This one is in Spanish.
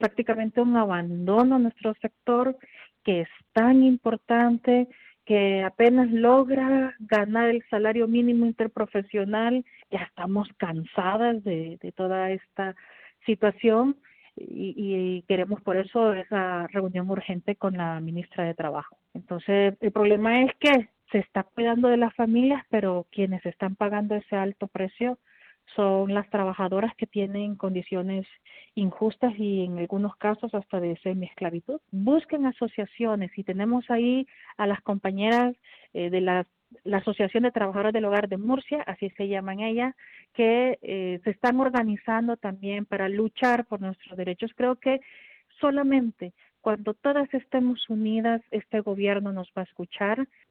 prácticamente un abandono a nuestro sector que es tan importante, que apenas logra ganar el salario mínimo interprofesional. Ya estamos cansadas de toda esta situación y queremos por eso esa reunión urgente con la ministra de Trabajo. Entonces, el problema es que se está cuidando de las familias, pero quienes están pagando ese alto precio son las trabajadoras que tienen condiciones injustas y en algunos casos hasta de semiesclavitud. Busquen asociaciones y tenemos ahí a las compañeras de la Asociación de Trabajadoras del Hogar de Murcia, así se llaman ellas, que se están organizando también para luchar por nuestros derechos. Creo que solamente cuando todas estemos unidas, este gobierno nos va a escuchar